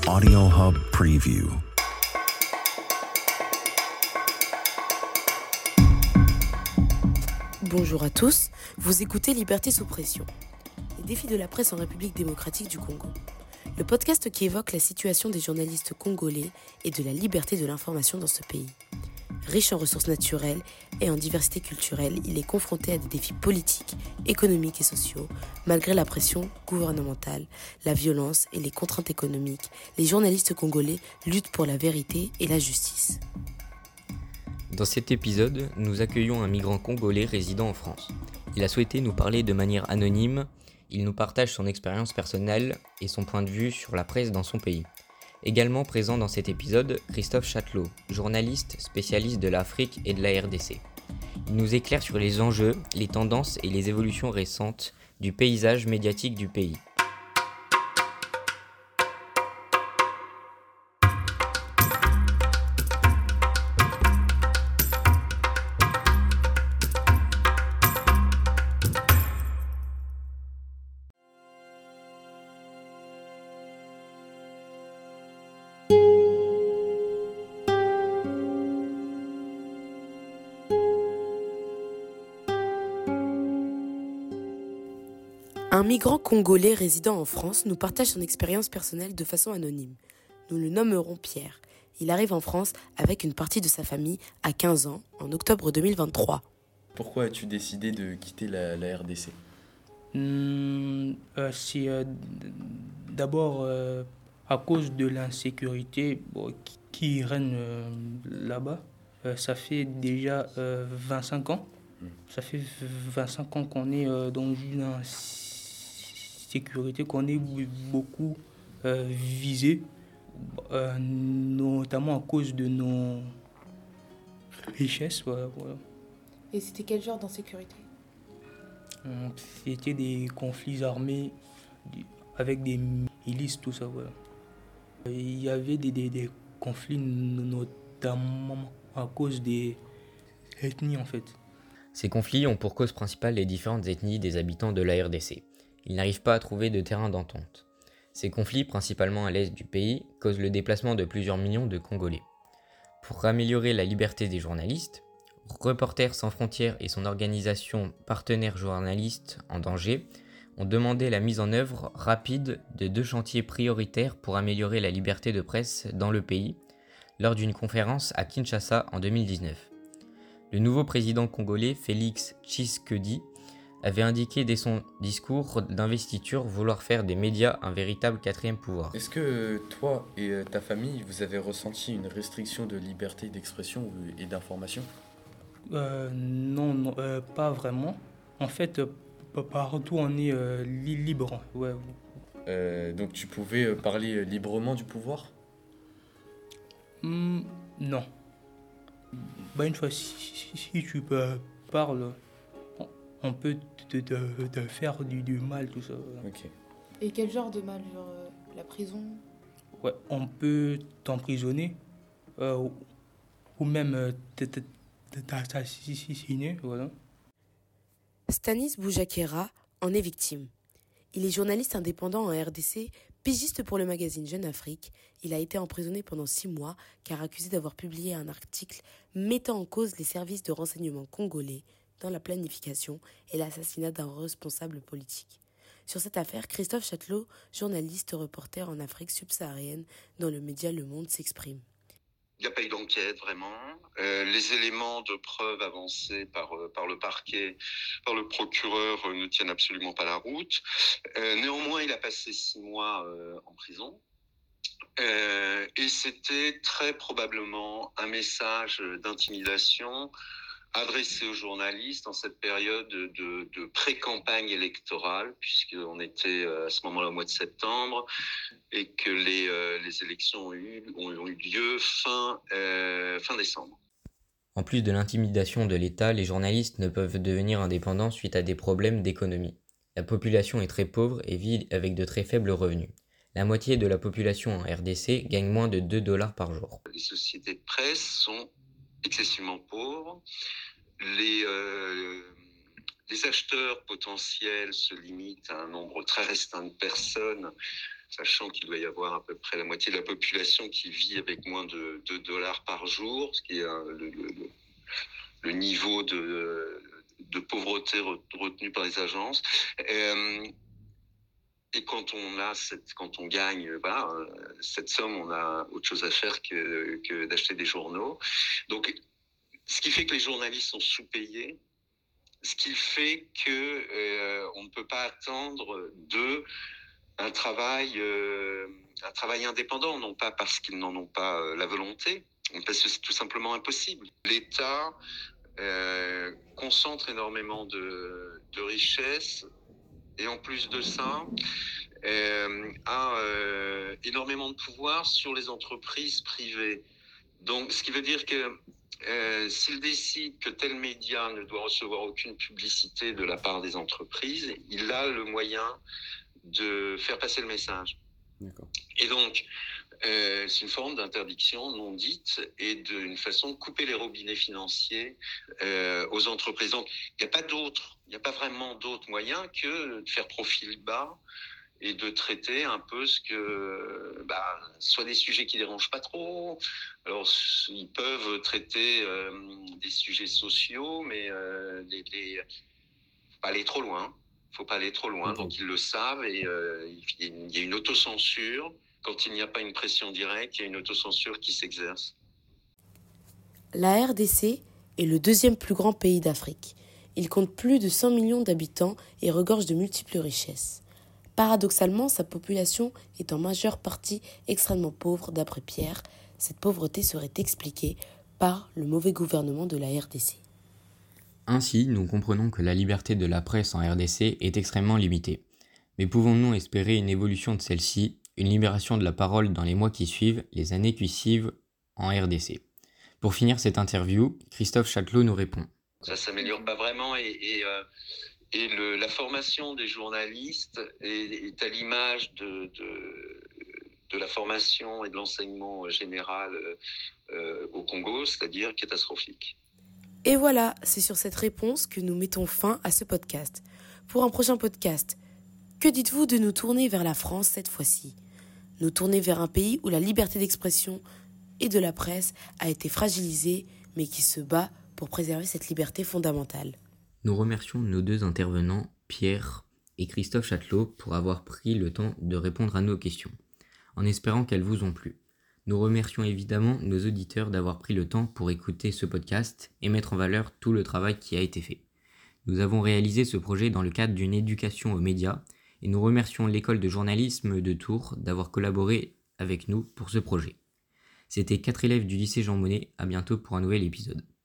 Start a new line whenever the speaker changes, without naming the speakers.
Audio Hub Preview.
Bonjour à tous, vous écoutez Liberté sous pression, les défis de la presse en République démocratique du Congo. Le podcast qui évoque la situation des journalistes congolais et de la liberté de l'information dans ce pays. Riche en ressources naturelles et en diversité culturelle, il est confronté à des défis politiques, économiques et sociaux. Malgré la pression gouvernementale, la violence et les contraintes économiques, les journalistes congolais luttent pour la vérité et la justice.
Dans cet épisode, nous accueillons un migrant congolais résidant en France. Il a souhaité nous parler de manière anonyme. Il nous partage son expérience personnelle et son point de vue sur la presse dans son pays. Également présent dans cet épisode, Christophe Chatelot, journaliste spécialiste de l'Afrique et de la RDC. Il nous éclaire sur les enjeux, les tendances et les évolutions récentes du paysage médiatique du pays.
Un migrant congolais résidant en France nous partage son expérience personnelle de façon anonyme. Nous le nommerons Pierre. Il arrive en France avec une partie de sa famille à 15 ans, en octobre 2023.
Pourquoi as-tu décidé de quitter la RDC ?
C'est d'abord à cause de l'insécurité qui règne là-bas. Ça fait déjà 25 ans. Ça fait 25 ans qu'on est dans une insécurité, qu'on est beaucoup visé, notamment à cause de nos richesses. Voilà.
Et c'était quel genre d'insécurité ?
C'était des conflits armés avec des milices, tout ça. Voilà. Il y avait des conflits notamment à cause des ethnies en fait.
Ces conflits ont pour cause principale les différentes ethnies des habitants de la RDC. Ils n'arrivent pas à trouver de terrain d'entente. Ces conflits, principalement à l'est du pays, causent le déplacement de plusieurs millions de Congolais. Pour améliorer la liberté des journalistes, Reporters sans frontières et son organisation Partenaires journalistes en danger ont demandé la mise en œuvre rapide de 2 chantiers prioritaires pour améliorer la liberté de presse dans le pays, lors d'une conférence à Kinshasa en 2019. Le nouveau président congolais Félix Tshisekedi avait indiqué dès son discours d'investiture vouloir faire des médias un véritable 4e pouvoir.
Est-ce que toi et ta famille, vous avez ressenti une restriction de liberté d'expression et d'information ?
Non, pas vraiment. En fait, partout on est libre. Ouais.
Donc tu pouvais parler librement du pouvoir ?
Non. Une fois, si tu parles, on peut te faire du mal, tout ça. Voilà.
Ok.
Et quel genre de mal ? Genre la prison ?
Ouais, on peut t'emprisonner ou même t'assassiner, voilà.
Stanis Boujakera en est victime. Il est journaliste indépendant en RDC, pigiste pour le magazine Jeune Afrique. Il a été emprisonné pendant 6 mois car accusé d'avoir publié un article mettant en cause les services de renseignement congolais dans la planification et l'assassinat d'un responsable politique. Sur cette affaire, Christophe Chatelot, journaliste reporter en Afrique subsaharienne dans le média Le Monde, s'exprime.
Il n'y a pas eu d'enquête vraiment. Les éléments de preuve avancés par le parquet, par le procureur ne tiennent absolument pas la route. Néanmoins, il a passé 6 mois en prison. Et c'était très probablement un message d'intimidation adressé aux journalistes en cette période de pré-campagne électorale, puisqu'on était à ce moment-là au mois de septembre, et que les élections ont eu lieu fin décembre.
En plus de l'intimidation de l'État, les journalistes ne peuvent devenir indépendants suite à des problèmes d'économie. La population est très pauvre et vit avec de très faibles revenus. La moitié de la population en RDC gagne moins de $2 par jour.
Les sociétés de presse sont excessivement pauvres. Les acheteurs potentiels se limitent à un nombre très restreint de personnes sachant qu'il doit y avoir à peu près la moitié de la population qui vit avec moins de $2 par jour, ce qui est le niveau de pauvreté retenu par les agences. Et quand on gagne cette somme, on a autre chose à faire que d'acheter des journaux. Donc, ce qui fait que les journalistes sont sous-payés, ce qui fait que on ne peut pas attendre d'eux un travail indépendant, non pas parce qu'ils n'en ont pas la volonté, mais parce que c'est tout simplement impossible. L'État concentre énormément de richesses. Et en plus de ça, a énormément de pouvoir sur les entreprises privées. Donc, ce qui veut dire que s'il décide que tel média ne doit recevoir aucune publicité de la part des entreprises, il a le moyen de faire passer le message.
D'accord.
Et donc, c'est une forme d'interdiction non dite et d'une façon de couper les robinets financiers aux entreprises. Donc, il n'y a pas vraiment d'autre moyen que de faire profil bas et de traiter un peu soit des sujets qui dérangent pas trop. Alors, ils peuvent traiter des sujets sociaux, mais faut pas aller trop loin. Faut pas aller trop loin.
Okay.
Donc, ils le savent et il y a une autocensure. Quand il n'y a pas une pression directe, il y a une autocensure qui s'exerce.
La RDC est le deuxième plus grand pays d'Afrique. Il compte plus de 100 millions d'habitants et regorge de multiples richesses. Paradoxalement, sa population est en majeure partie extrêmement pauvre. D'après Pierre, cette pauvreté serait expliquée par le mauvais gouvernement de la RDC.
Ainsi, nous comprenons que la liberté de la presse en RDC est extrêmement limitée. Mais pouvons-nous espérer une évolution de celle-ci, une libération de la parole dans les mois qui suivent, les années qui suivent en RDC? Pour finir cette interview, Christophe Chatelot nous répond.
Ça s'améliore pas vraiment et la formation des journalistes est à l'image de la formation et de l'enseignement général au Congo, c'est-à-dire catastrophique.
Et voilà, c'est sur cette réponse que nous mettons fin à ce podcast. Pour un prochain podcast, que dites-vous de nous tourner vers la France cette fois-ci? Nous tourner vers un pays où la liberté d'expression et de la presse a été fragilisée, mais qui se bat pour préserver cette liberté fondamentale.
Nous remercions nos deux intervenants, Pierre et Christophe Chatelot, pour avoir pris le temps de répondre à nos questions, en espérant qu'elles vous ont plu. Nous remercions évidemment nos auditeurs d'avoir pris le temps pour écouter ce podcast et mettre en valeur tout le travail qui a été fait. Nous avons réalisé ce projet dans le cadre d'une éducation aux médias et nous remercions l'école de journalisme de Tours d'avoir collaboré avec nous pour ce projet. C'était 4 élèves du lycée Jean Monnet, à bientôt pour un nouvel épisode.